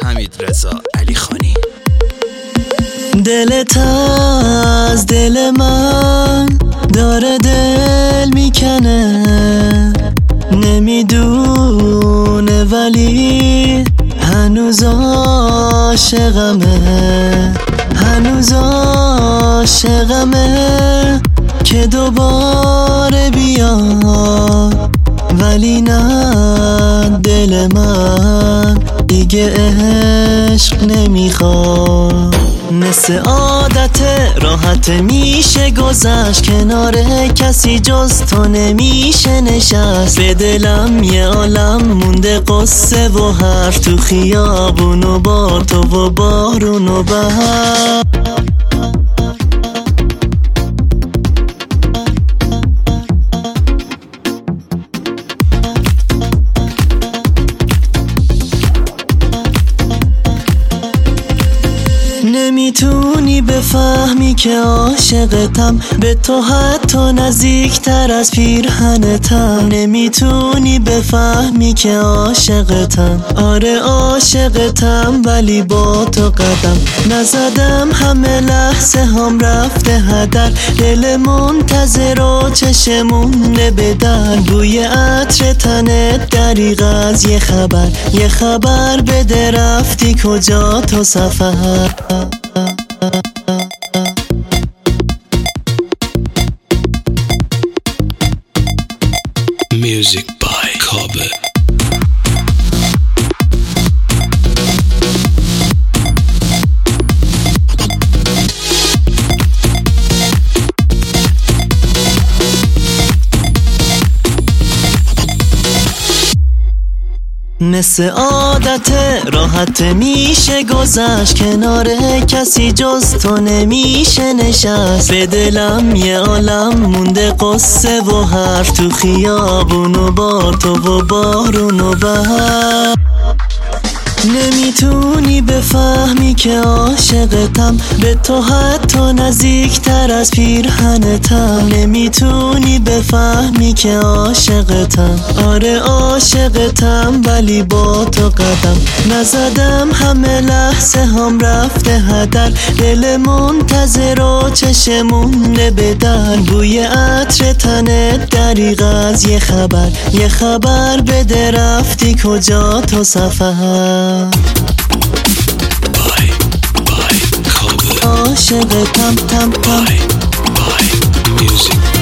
حمیدرضا علیخانی. دلت از دل من داره دل میکنه، نمیدونه ولی هنوز عاشقمه، هنوز عاشقمه که دوباره بیاد. ولی نه، دل من دیگه عشق نمیخواد. مثل عادت راحت میشه گذشت، کنار کسی جز تو نمیشه نشست. به دلم یه عالم مونده قصه و حرف، تو خیابون و بار تو و بارون و بهار. نمیتونی بفهمی که عاشقتم، به تو حتی نزدیکتر از پیرهنتم. نمیتونی بفهمی که عاشقتم، آره عاشقتم، ولی با تو قدم نزدم. همه لحظه هم رفته هدر، دل منتظر و چشمون بدن. بوی عطر تنت دریغ از یه خبر، یه خبر بده رفتی کجا تو سفر. Music by Kobe. مثل عادت راحت میشه گذشت، کنار کسی جز تو نمیشه نشست. به دلم یه عالم مونده قصه و حرف، تو خیابون و بار تو و بارون و بهار. نمیتونی بفهمی که عاشقتم، به تو حتی نزدیکتر از پیرهنتم. نمیتونی بفهمی که عاشقتم، آره عاشقتم، ولی با تو قدم نزدم. همه لحظه هم رفته هدر، دل منتظر و چشمون بدن. بوی عطر تنت دریغ از یه خبر، یه خبر بده رفتی کجا تو سفر. Kobe. عاشقتم تم تم. Music.